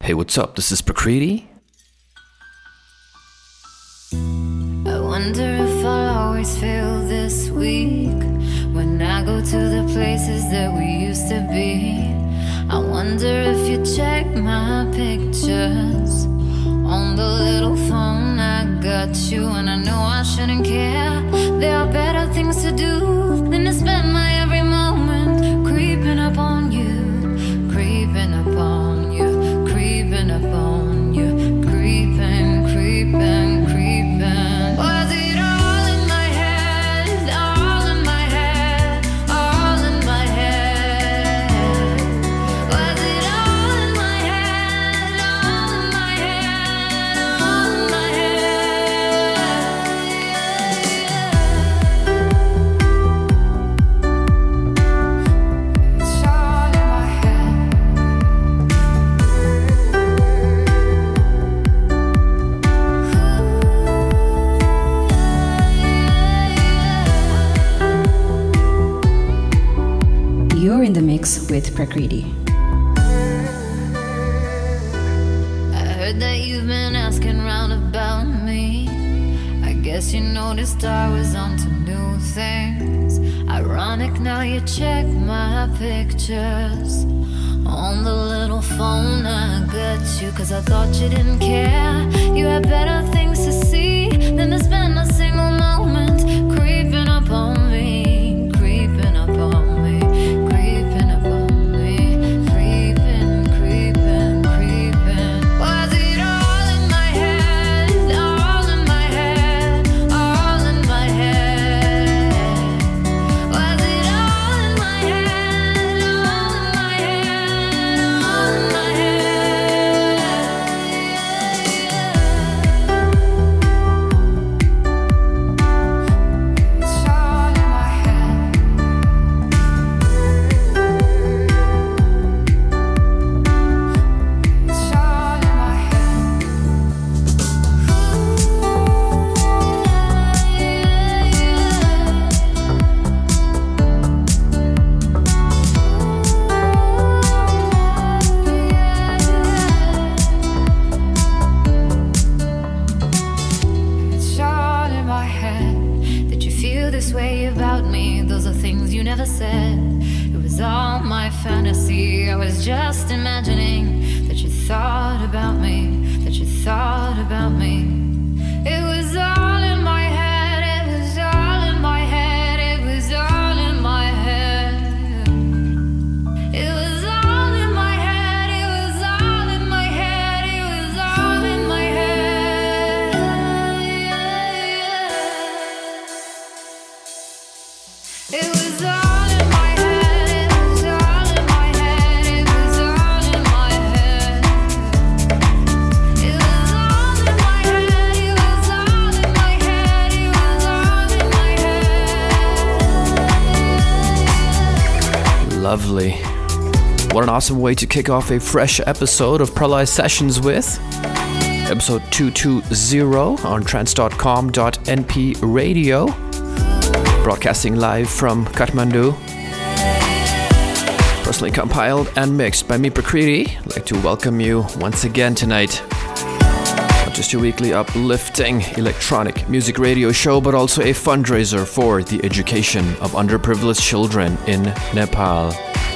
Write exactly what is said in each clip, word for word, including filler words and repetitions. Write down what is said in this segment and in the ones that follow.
Hey, what's up? This is Prakriti. I wonder if I'll always feel this weak when I go to the places that we used to be. I wonder if you check my pictures on the little phone I got you, and I know I shouldn't care. There are better things to do than to spend my every moment creeping up on you, creeping up on you, creeping up on you, creeping, creeping, creeping. Was it all in my head, all in my head, all in my head? Was it all in my head, all in my head, all in my head? It's all in my head. You're in the mix with Prakriti. I heard that you've been asking round about me. I guess you noticed I was onto new things. Ironic now you check my pictures on the little phone I got you, cause I thought you didn't care. You had better things to see than to spend a single moment creeping up on me, creeping up on me, creeping up on me, creeping, creeping, creeping. Was it all in my head, all in my head, all in my head? Was it all in my head, all in my head, all in my head? It's all in my head. It's all in my head. It's all in my head. Did you feel this way about me? Those are things you never said. It was all my fantasy. I was just imagining that you thought about me, that you thought about me. It was all in my head. It was all in my head. It was all in my head. It was all in my head. It was all in my head. It was all in my head. It was all in my head. It was all in my head. It was all in my head. It was all in my head. It was all in my head. It was all in my head. Lovely. What an awesome way to kick off a fresh episode of Pralay Sessions with episode two twenty on trance dot com dot n p radio. Broadcasting live from Kathmandu. Personally compiled and mixed by me, Prakriti. I'd like to welcome you once again tonight. Not just your weekly uplifting electronic music radio show, but also a fundraiser for the education of underprivileged children in Nepal.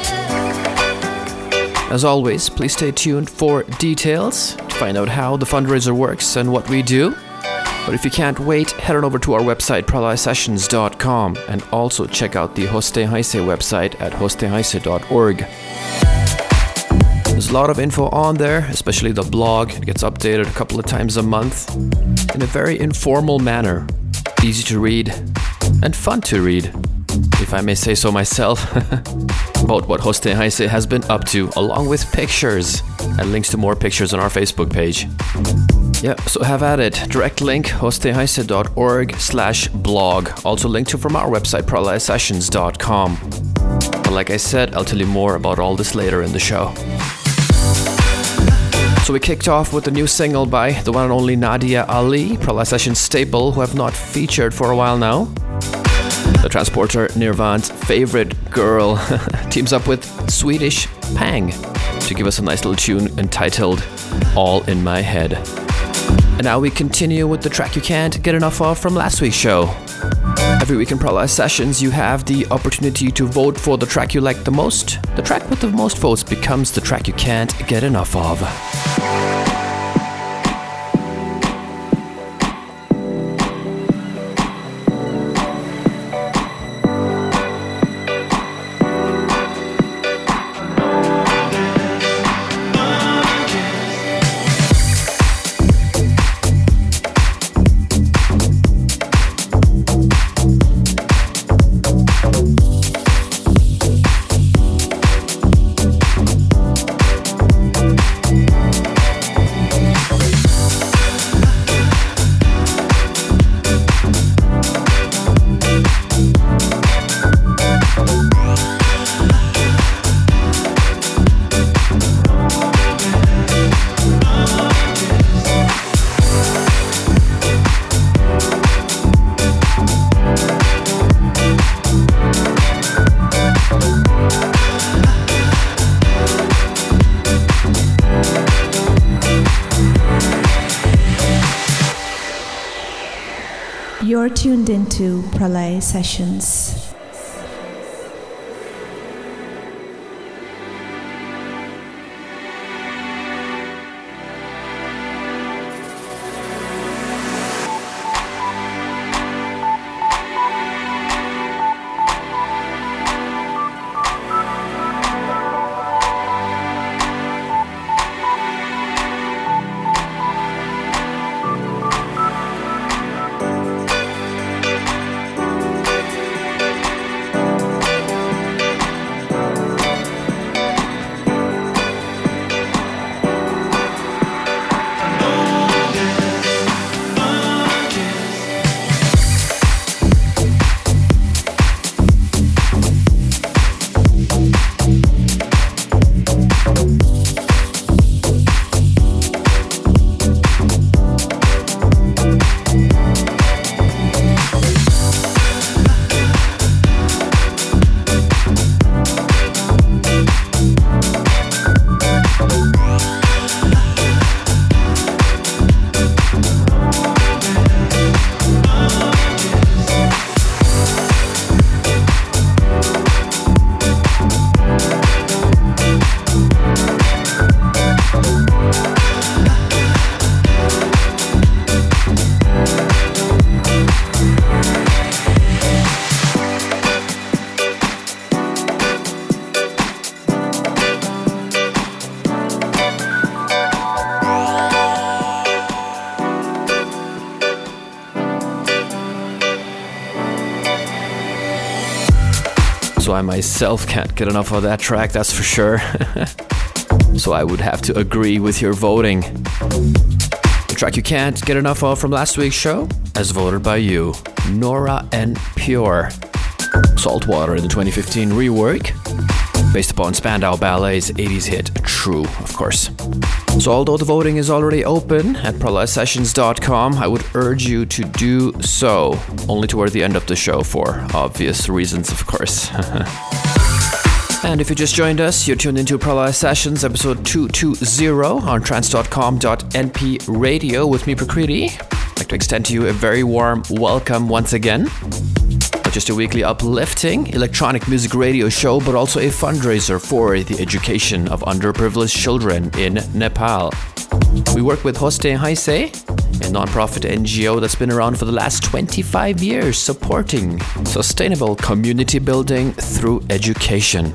As always, please stay tuned for details to find out how the fundraiser works and what we do. But if you can't wait, head on over to our website, pralay sessions dot com, and also check out the Hoste Heise website at hoste heise dot org. There's a lot of info on there, especially the blog. It gets updated a couple of times a month in a very informal manner. Easy to read and fun to read, if I may say so myself, about what Hoste Heise has been up to, along with pictures and links to more pictures on our Facebook page. Yeah, so have at it. Direct link, hoste heise dot org slash blog. Also linked to from our website, pralay sessions dot com. But like I said, I'll tell you more about all this later in the show. So we kicked off with a new single by the one and only Nadia Ali, Pralay Sessions staple, who have not featured for a while now. The transporter Nirvan's favorite girl teams up with Swedish Pang to give us a nice little tune entitled All in My Head. And now we continue with the track you can't get enough of from last week's show. Every week in Paralyze Sessions, you have the opportunity to vote for the track you like the most. The track with the most votes becomes the track you can't get enough of. You're tuned into Pralay Sessions. So I myself can't get enough of that track, that's for sure. So I would have to agree with your voting. The track you can't get enough of from last week's show, as voted by you, Nora En Pure. Saltwater in the twenty fifteen rework, based upon Spandau Ballet's eighties hit True, of course. So although the voting is already open at paralyze sessions dot com, I would urge you to do so, only toward the end of the show for obvious reasons, of course. And if you just joined us, you're tuned into Paralyze Sessions, episode two twenty on trance dot com dot n p radio with me, Prakriti. I'd like to extend to you a very warm welcome once again. Not just a weekly uplifting electronic music radio show, but also a fundraiser for the education of underprivileged children in Nepal. We work with Hoste Haise, a non-profit N G O that's been around for the last twenty-five years, supporting sustainable community building through education.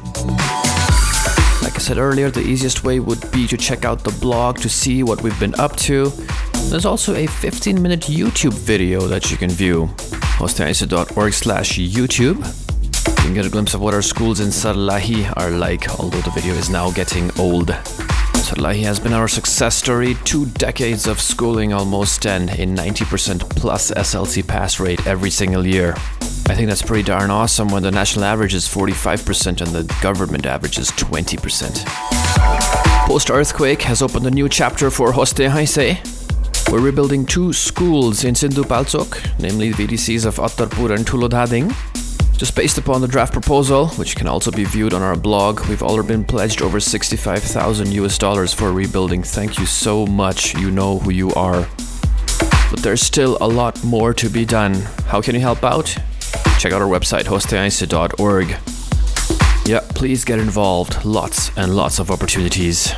Like I said earlier, the easiest way would be to check out the blog to see what we've been up to. There's also a fifteen minute YouTube video that you can view. hostehaise dot org slash YouTube. You can get a glimpse of what our schools in Sarlahi are like, although the video is now getting old. Sarlahi has been our success story, two decades of schooling almost, and a ninety percent plus S L C pass rate every single year. I think that's pretty darn awesome when the national average is forty-five percent and the government average is twenty percent. Post-earthquake has opened a new chapter for Hoste Haise. We're rebuilding two schools in Sindhu Palchok, namely the V D Cs of Attarpur and Tulodhading. Just based upon the draft proposal, which can also be viewed on our blog, we've already been pledged over sixty-five thousand U S dollars for rebuilding. Thank you so much. You know who you are. But there's still a lot more to be done. How can you help out? Check out our website, hosteheise dot org. Yeah, please get involved. Lots and lots of opportunities.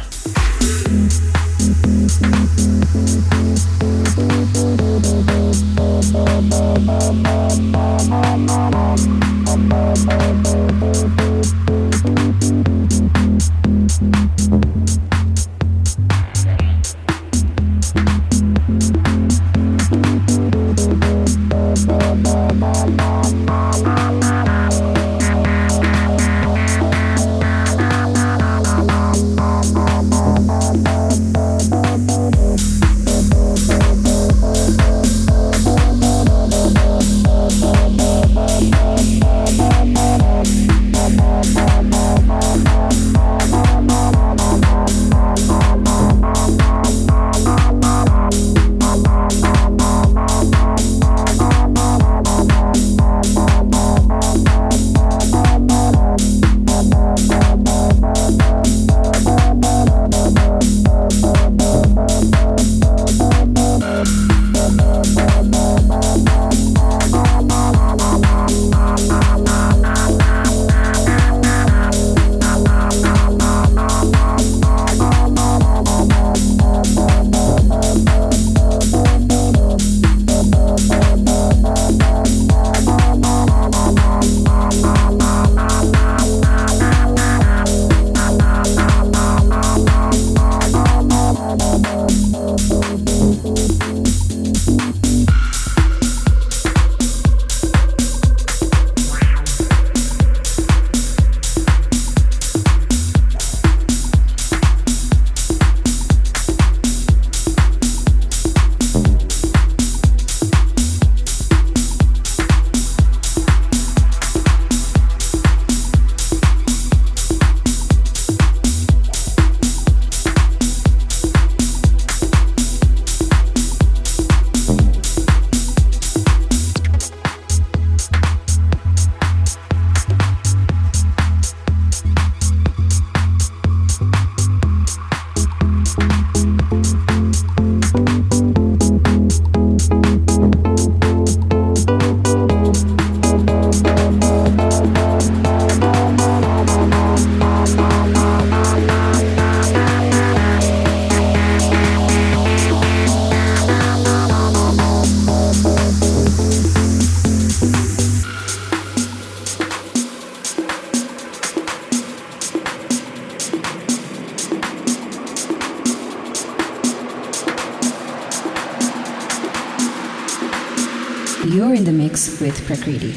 You're in the mix with Prakriti.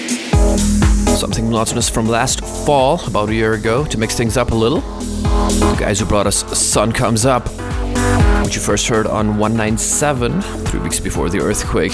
Something monotonous from last fall, about a year ago, to mix things up a little. The guys who brought us Sun Comes Up, which you first heard on one ninety-seven, three weeks before the earthquake.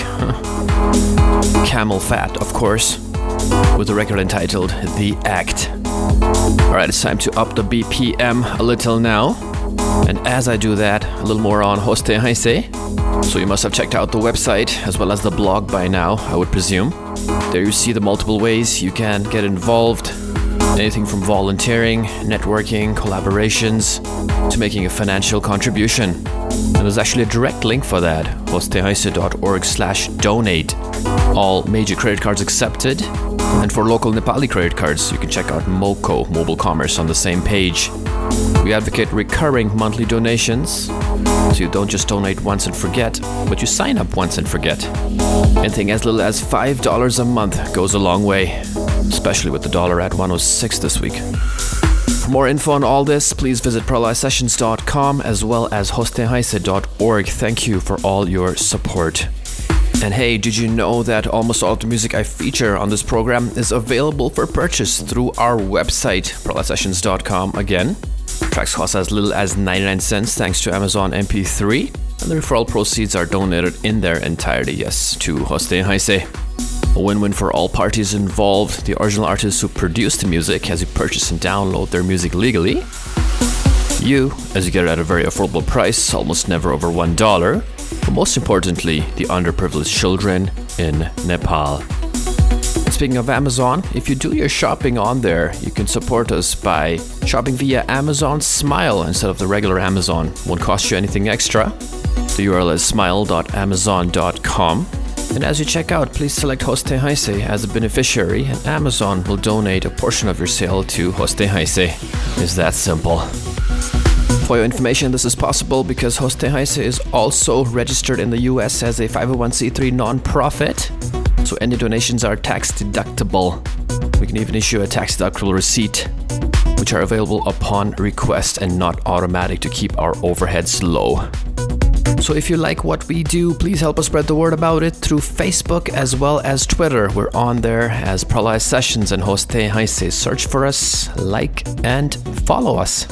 Camel Fat, of course, with a record entitled The Act. Alright, it's time to up the B P M a little now. And as I do that, a little more on Hosteheise. So you must have checked out the website as well as the blog by now, I would presume. There you see the multiple ways you can get involved. Anything from volunteering, networking, collaborations, to making a financial contribution. And there's actually a direct link for that, hosteheise dot org slash donate. All major credit cards accepted. And for local Nepali credit cards, you can check out MoCo, Mobile Commerce, on the same page. We advocate recurring monthly donations, so you don't just donate once and forget, but you sign up once and forget. Anything as little as five dollars a month goes a long way, especially with the dollar at one oh six this week. For more info on all this, please visit pralaya sessions dot com as well as hosteheise dot org. Thank you for all your support. And hey, did you know that almost all of the music I feature on this program is available for purchase through our website, pralaya sessions dot com again. Tracks cost as little as ninety-nine cents thanks to Amazon M P three, and the referral proceeds are donated in their entirety, yes, to Hosteheise. A win-win for all parties involved. The original artists who produce the music as you purchase and download their music legally. You, as you get it at a very affordable price, almost never over one dollar. But most importantly, the underprivileged children in Nepal. Speaking of Amazon, if you do your shopping on there, you can support us by shopping via Amazon Smile instead of the regular Amazon. Won't cost you anything extra. The U R L is smile dot amazon dot com. And as you check out, please select Hoste Heise as a beneficiary, and Amazon will donate a portion of your sale to Hoste Heise. It's that simple. For your information, this is possible because Hoste Heise is also registered in the U S as a five oh one c three nonprofit, so any donations are tax deductible. We can even issue a tax deductible receipt, which are available upon request and not automatic to keep our overheads low. So if you like what we do, please help us spread the word about it through Facebook as well as Twitter. We're on there as Pralaya Sessions and Hoste Heise. Search for us, like, and follow us.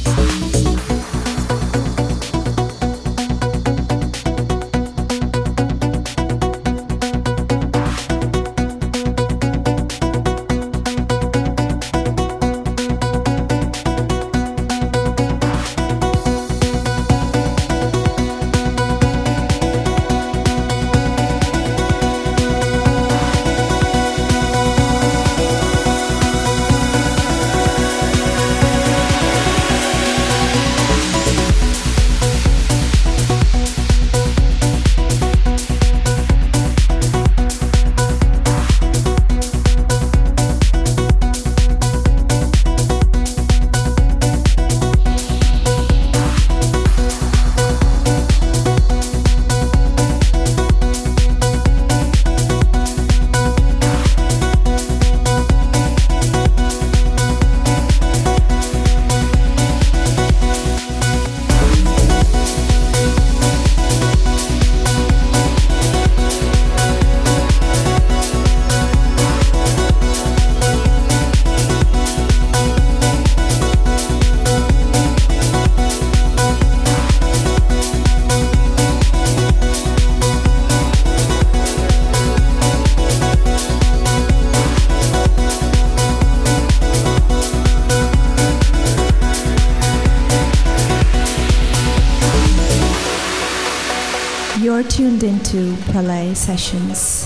You're tuned into Pralaya Sessions.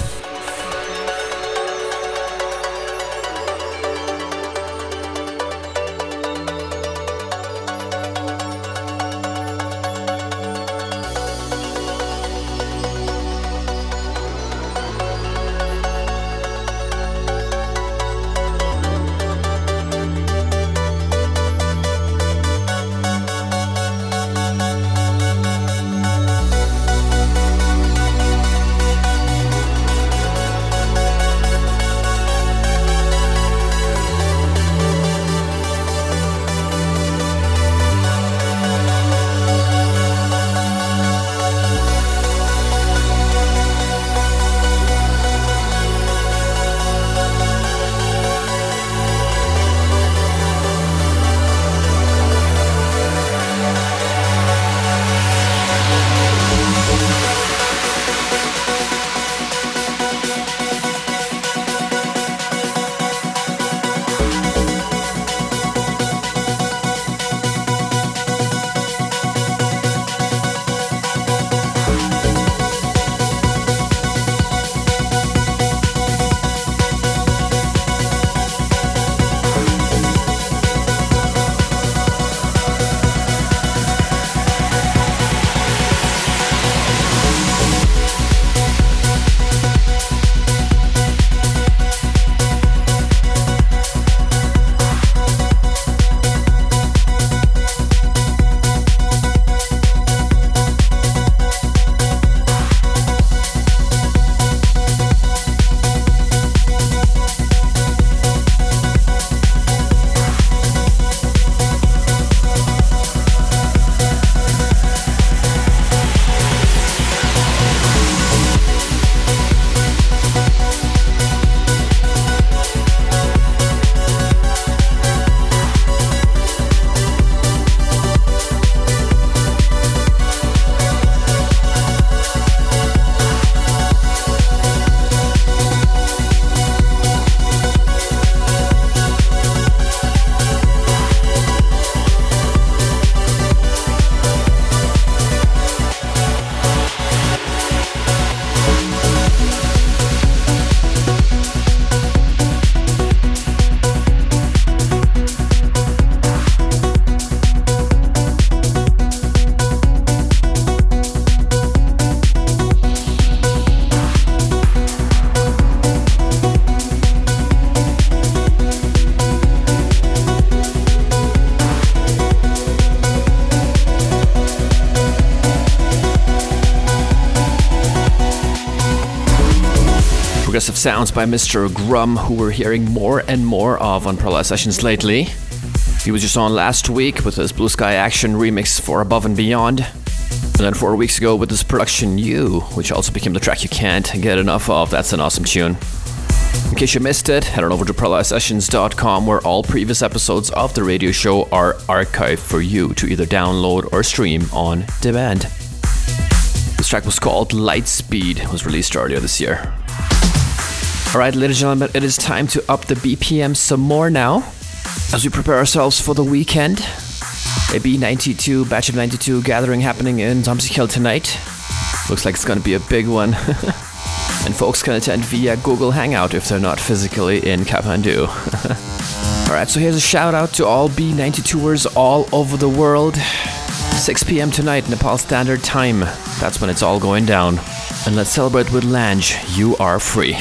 progressive sounds by Mister Grum, who we're hearing more and more of on Pralaya Sessions lately. He was just on last week with his Blue Sky Action remix for Above and Beyond. And then four weeks ago with his production You, which also became the track you can't get enough of. That's an awesome tune. In case you missed it, head on over to pralaya sessions dot com, where all previous episodes of the radio show are archived for you to either download or stream on demand. This track was called Lightspeed. It was released earlier this year. Alright, ladies and gentlemen, it is time to up the B P M some more now, as we prepare ourselves for the weekend. A B ninety-two, Batch of ninety-two gathering happening in Dempsey Hill tonight. Looks like it's gonna be a big one. And folks can attend via Google Hangout if they're not physically in Kathmandu. Alright, so here's a shout out to all B ninety-twoers all over the world. six p.m. tonight, Nepal Standard Time. That's when it's all going down. And let's celebrate with Lange, You Are Free.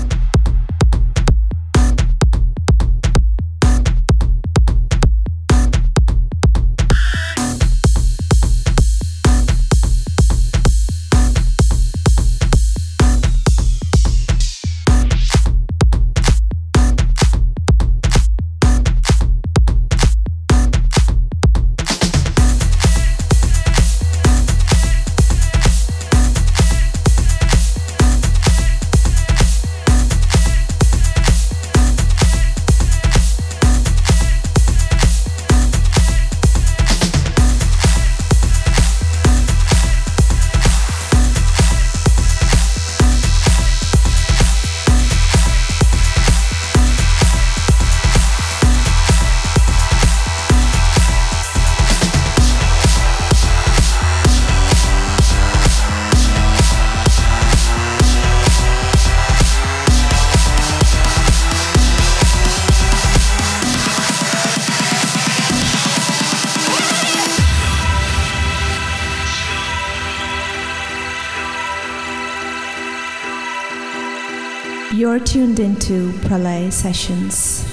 You're tuned into Pralaya Sessions.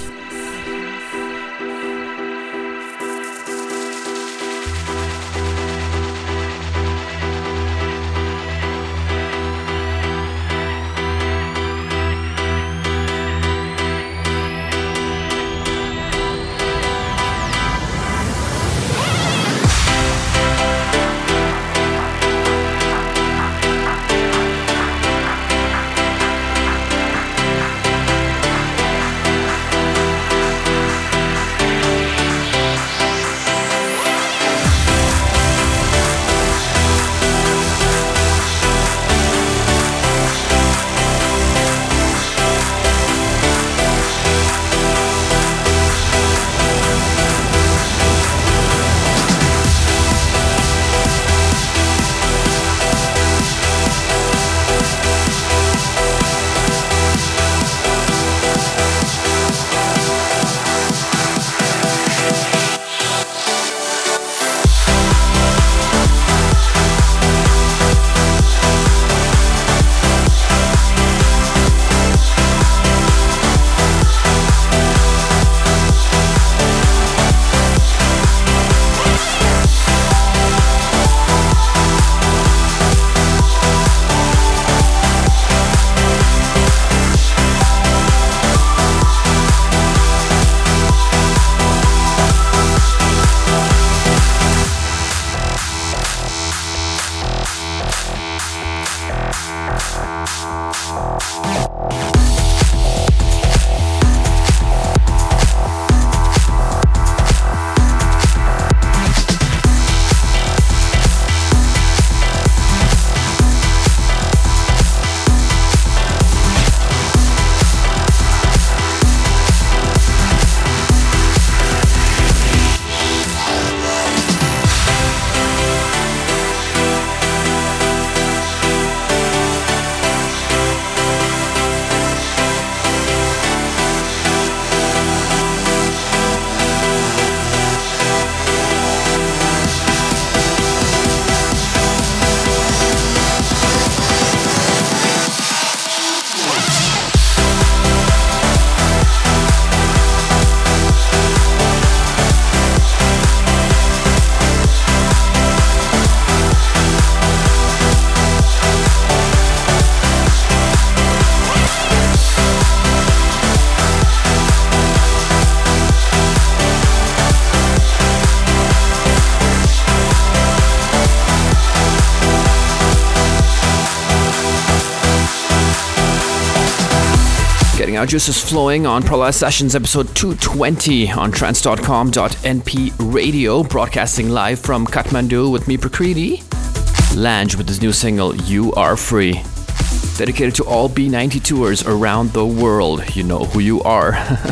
our juices flowing on Pralaya Sessions episode two twenty on trance dot com dot n p radio, broadcasting live from Kathmandu with me, Prakriti. Lange with his new single, You Are Free. Dedicated to all B ninety-twoers around the world. You know who you are.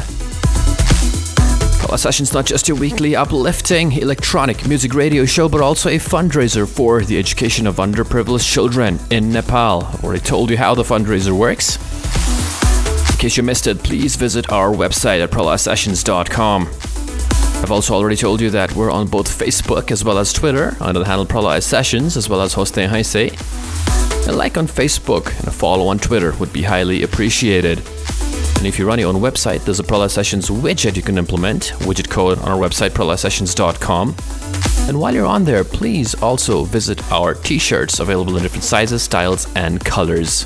Pralaya Sessions, not just your weekly uplifting electronic music radio show, but also a fundraiser for the education of underprivileged children in Nepal. I've already told you how the fundraiser works. In case you missed it, please visit our website at pralaya sessions dot com. I've also already told you that we're on both Facebook as well as Twitter under the handle Pralaya Sessions, as well as Hoste Haise. A like on Facebook and a follow on Twitter would be highly appreciated. And if you run your own website, there's a Pralaya Sessions widget you can implement, widget code on our website, pralaya sessions dot com. And while you're on there, please also visit our t-shirts, available in different sizes, styles, and colors.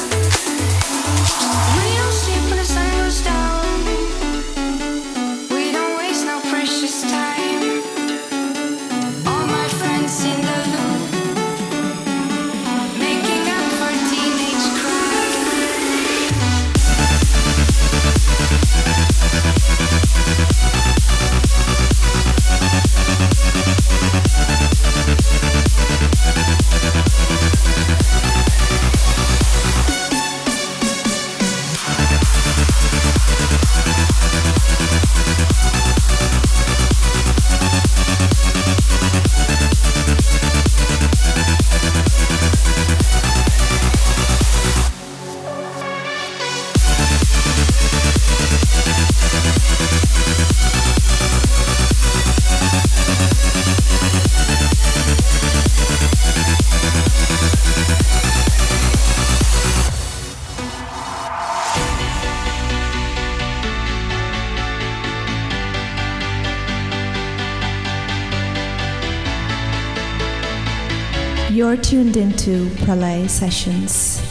You're tuned into Pralaya Sessions.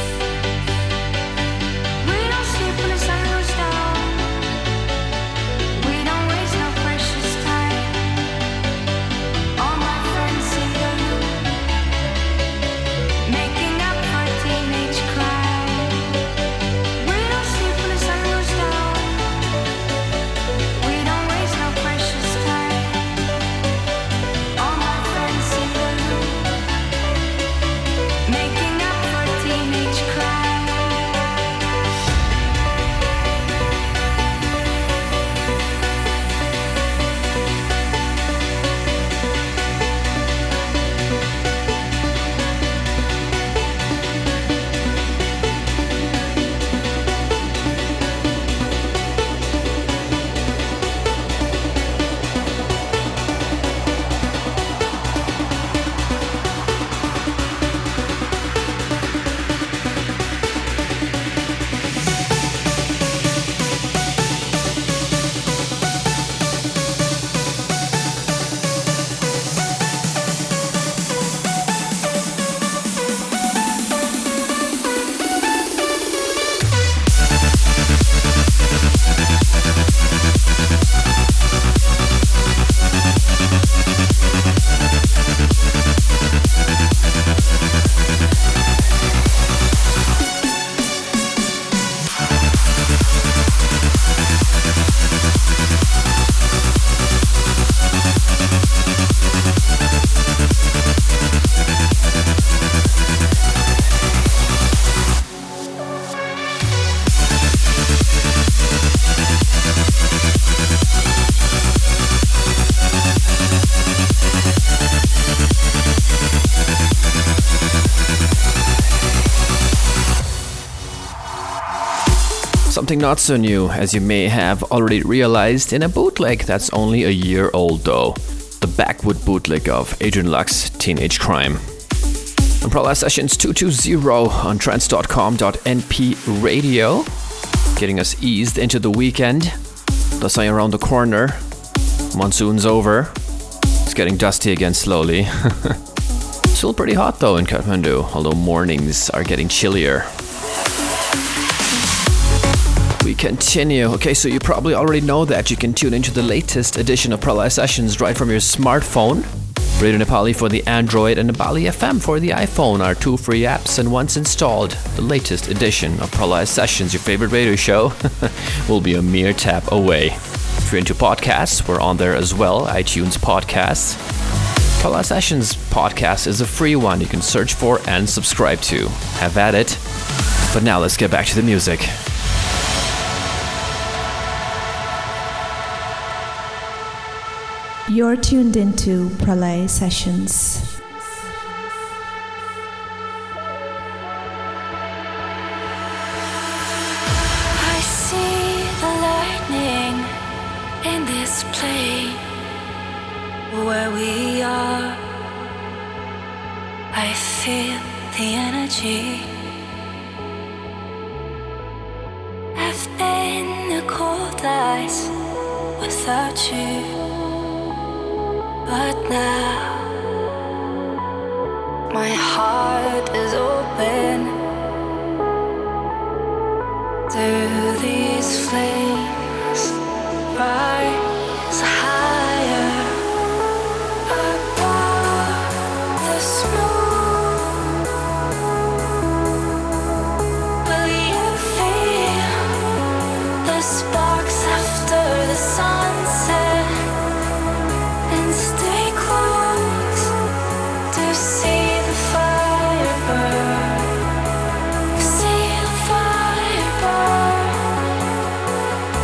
Something not so new, as you may have already realized, in a bootleg that's only a year old though. The Backwood bootleg of Adrian Lux's Teenage Crime. On Pralaya Sessions two twenty on trance dot com dot n p radio, getting us eased into the weekend. The sun around the corner. Monsoon's over. It's getting dusty again slowly. Still pretty hot though in Kathmandu, although mornings are getting chillier. We continue. Okay, so you probably already know that you can tune into the latest edition of Pralaya Sessions right from your smartphone. Radio Nepali for the Android and Nepali F M for the iPhone are two free apps, and once installed, the latest edition of Pralaya Sessions, your favorite radio show, will be a mere tap away. If you're into podcasts, we're on there as well, iTunes Podcasts. Pralaya Sessions podcast is a free one you can search for and subscribe to. Have at it. But now let's get back to the music. You're tuned into Pralaya Sessions. I see the lightning in this plane where we are. I feel the energy. I've been the cold ice without you. But now my heart is open to these flames. Rise higher above the smoke. Will you feel the sparks after the sunset? And stay close to see the fire burn. See the fire burn.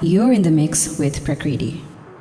You're in the mix with Prakriti.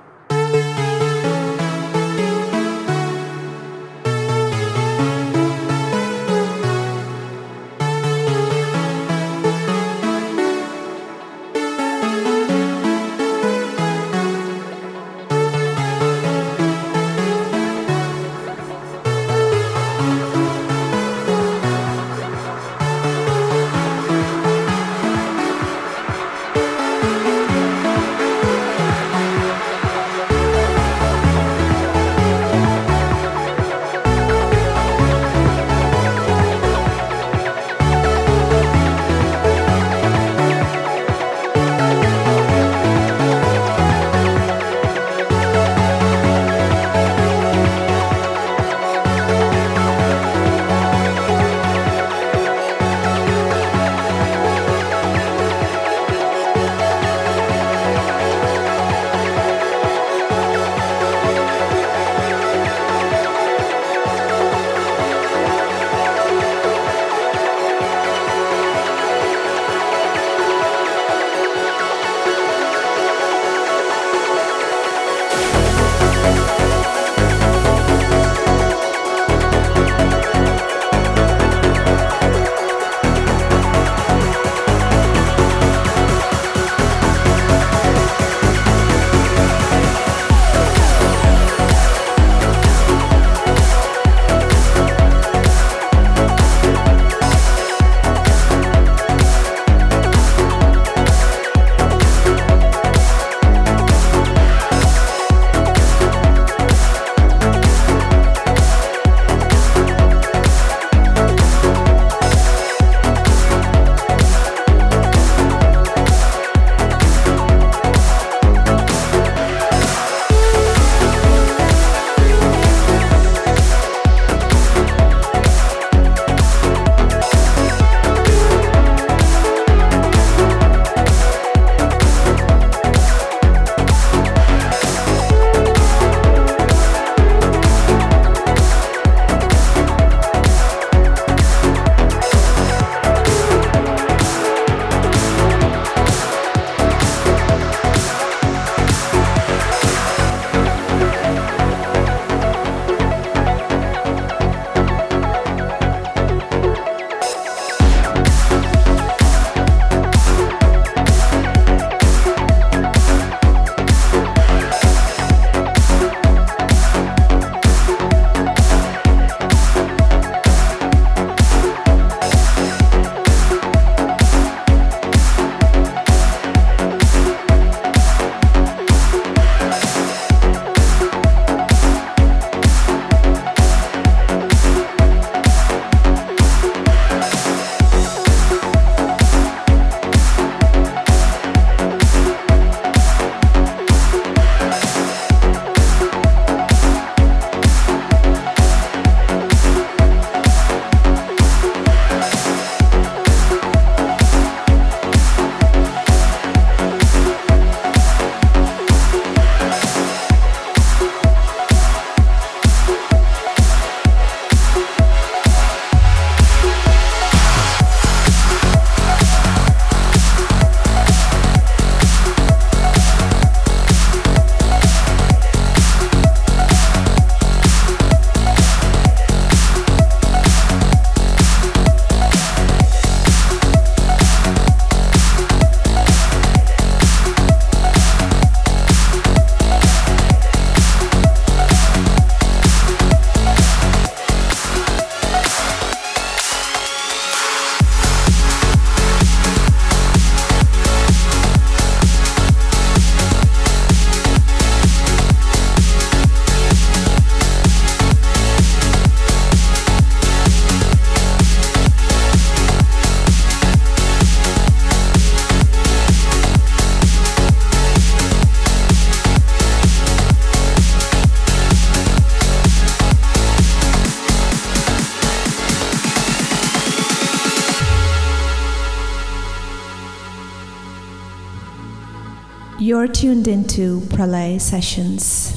You're tuned into Pralay Sessions.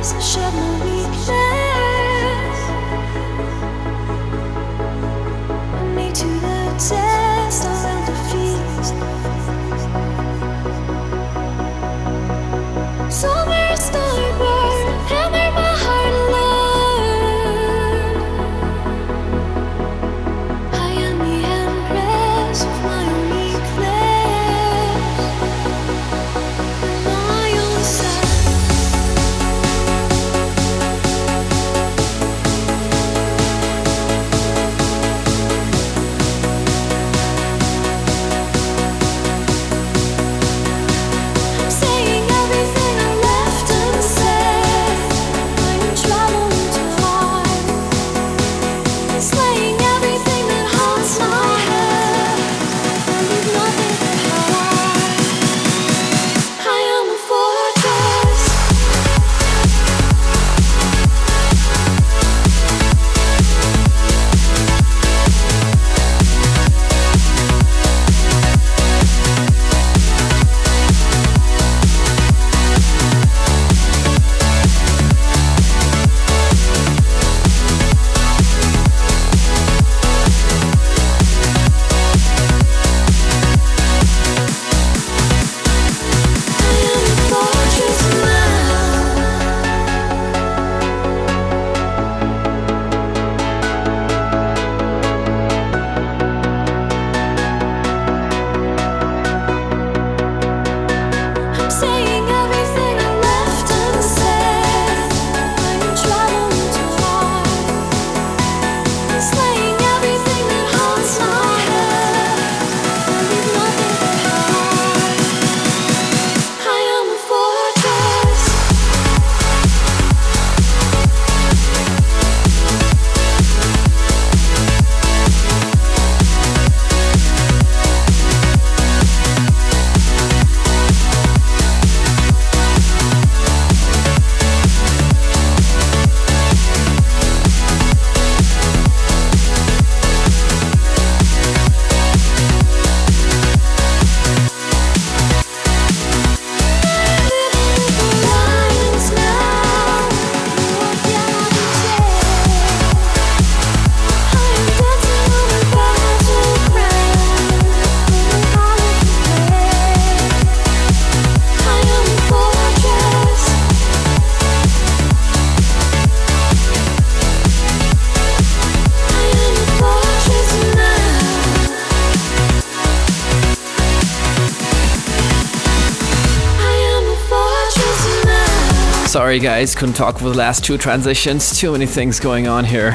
Sorry guys, couldn't talk for the last two transitions. Too many things going on here.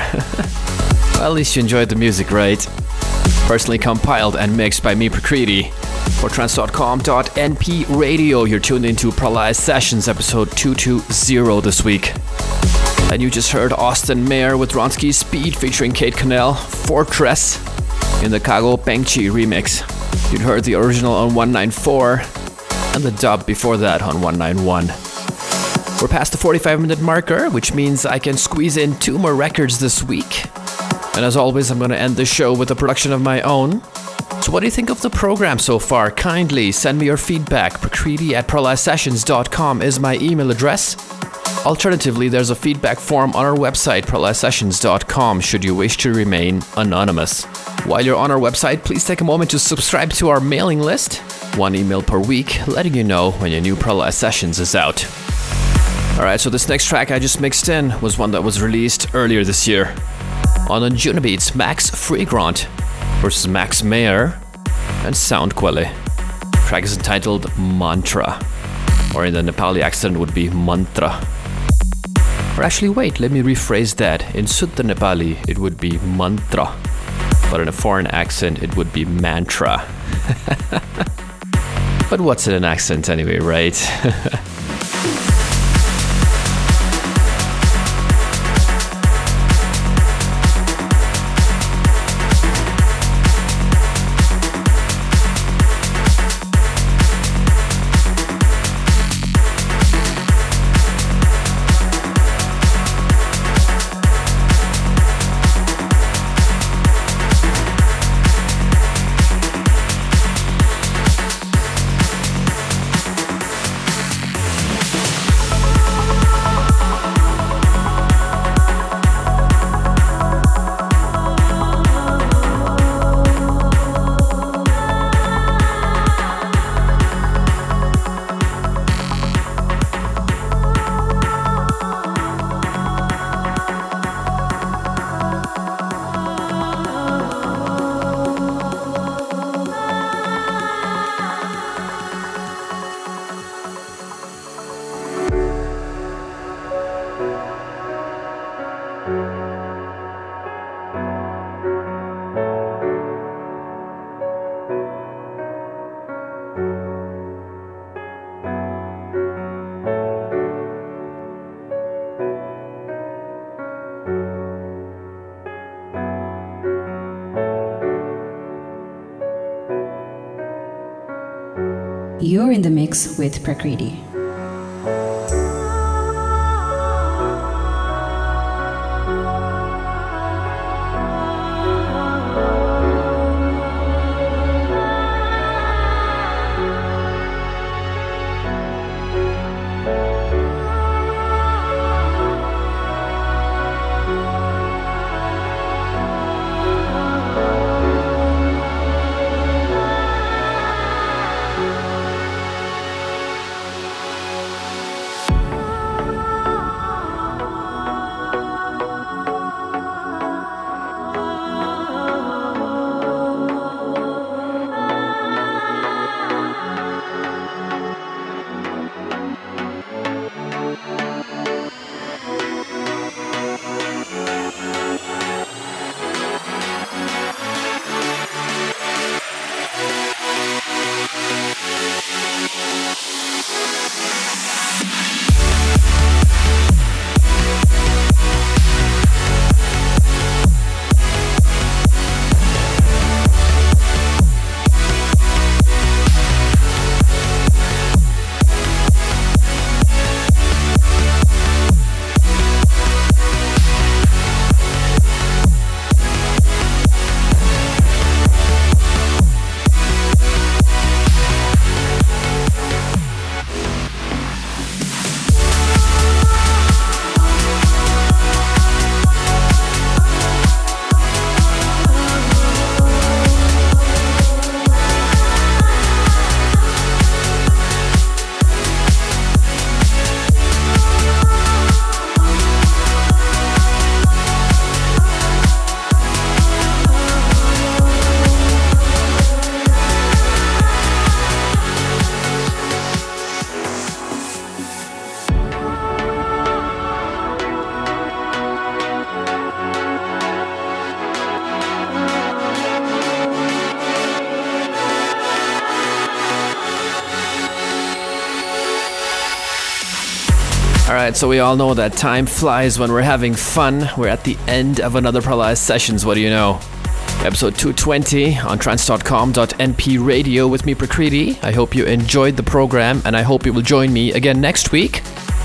Well, at least you enjoyed the music, right? Personally compiled and mixed by me, Prakriti. For trance dot com dot n p radio, you're tuned into Pralaya Sessions episode two twenty this week. And you just heard Austin Mayer with Ronsky Speed featuring Kate Cannell, Fortress, in the Kago Pengchi remix. You'd heard the original on one ninety-four, and the dub before that on one ninety-one. We're past the forty-five minute marker, which means I can squeeze in two more records this week. And as always, I'm going to end the show with a production of my own. So what do you think of the program so far? Kindly send me your feedback. Prakriti at pralaya sessions dot com is my email address. Alternatively, there's a feedback form on our website, pralaya sessions dot com, should you wish to remain anonymous. While you're on our website, please take a moment to subscribe to our mailing list. One email per week, letting you know when your new Pralaya Sessions is out. Alright, so this next track I just mixed in was one that was released earlier this year. On Anjunabeats, Max Freegrant versus Max Mayer and Soundquelle. The track is entitled Mantra, or in the Nepali accent would be Mantra. Or actually, wait, let me rephrase that. In Shuddha Nepali, it would be Mantra, but in a foreign accent, it would be Mantra. But what's in an accent anyway, right? You're in the mix with Prakriti. Alright, so we all know that time flies when we're having fun. We're at the end of another Pralaya Sessions, what do you know? Episode two twenty on trance dot com dot n p radio with me, Prakriti. I hope you enjoyed the program, and I hope you will join me again next week.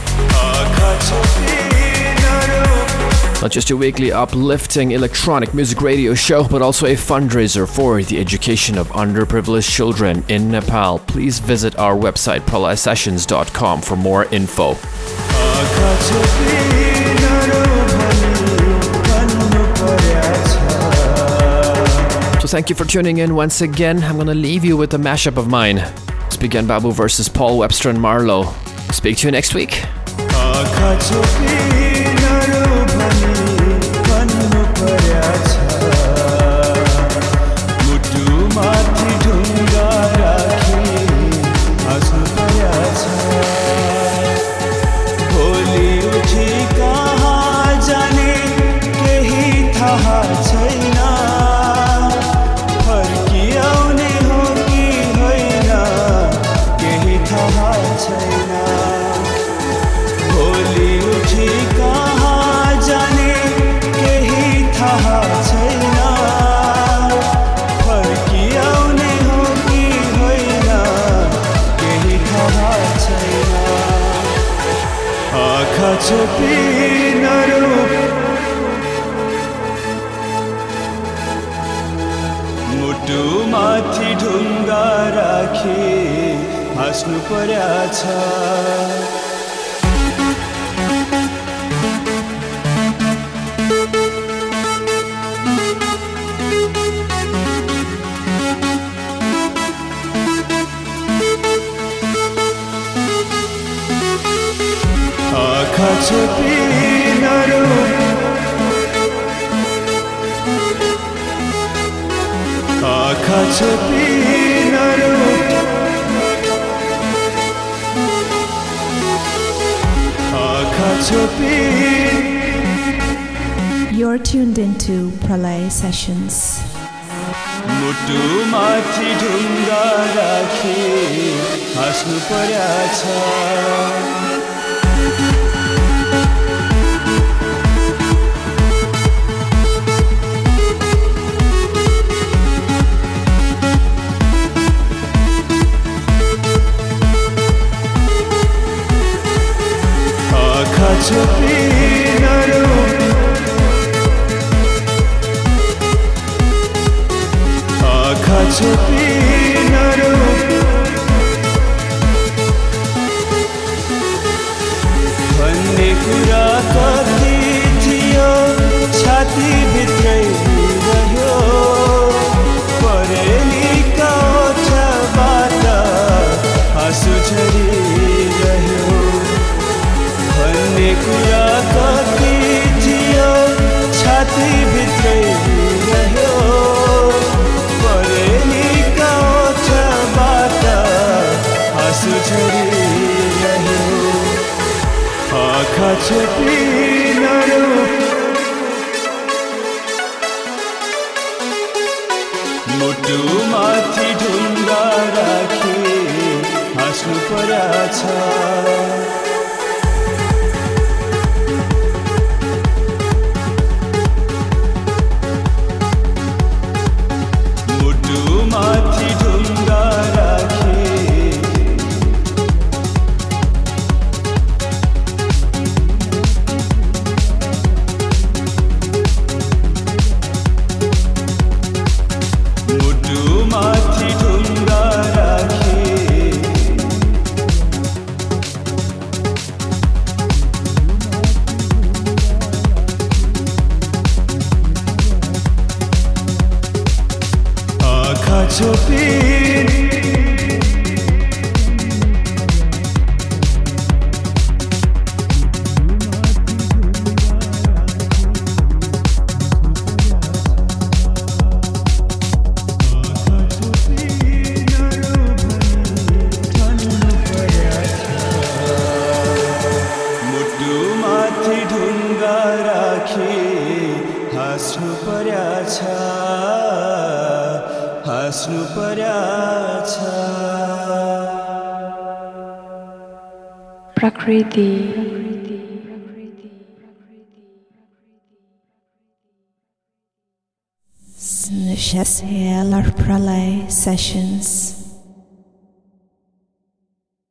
Not just a weekly uplifting electronic music radio show, but also a fundraiser for the education of underprivileged children in Nepal. Please visit our website, pralaya sessions dot com, for more info. So thank you for tuning in once again. I'm going to leave you with a mashup of mine. Let's begin Babu versus Paul Webster and Marlowe. Speak to you next week. मुटु माथि ढुङ्गा राखी हाँस्नु पर्याछ आँखा छोपी नरो आँखा छोपी नरो आँखा छोपी You're tuned into Pralay Sessions. मुटु माथि ढुङ्गा राखी हाँस्नु पर्या छ आँखा छोपिनरू आँखा छोपिनरू भन्ने कुरा कति थियो छातीभित्रै रह्यो परेलीका ओठबाट आँसु झरिरह्यो भन्ने कुरा कति थियो छातीभित्रै रह्यो परेलीका ओठबाट आँसु झरिरह्यो आँखा छोपिनरू मुटु माथि ढुङ्गा राखी हाँस्नु पर्या छ माथि ढुङ्गा राखी मुटु माथि ढुङ्गा राखी आँखा छोपिन मुटु माथि ढुङ्गा राखी हाँस्नु पर्या छ हाँस्नु पर्या छ प्रकृति Snushaselar Pralay Sessions.